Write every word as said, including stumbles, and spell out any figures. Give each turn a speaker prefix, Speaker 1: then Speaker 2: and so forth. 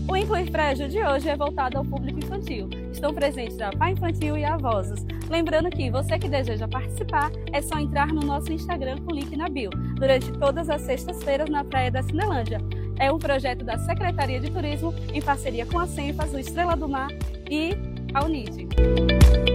Speaker 1: O Incluir Frégio de hoje é voltado ao público infantil. Estão presentes a Pai Infantil e Avós. Lembrando que você que deseja participar, é só entrar no nosso Instagram com o link na bio, durante todas as sextas-feiras na Praia da Cinelândia. É um projeto da Secretaria de Turismo em parceria com a Cenfas, o Estrela do Mar e a Unid.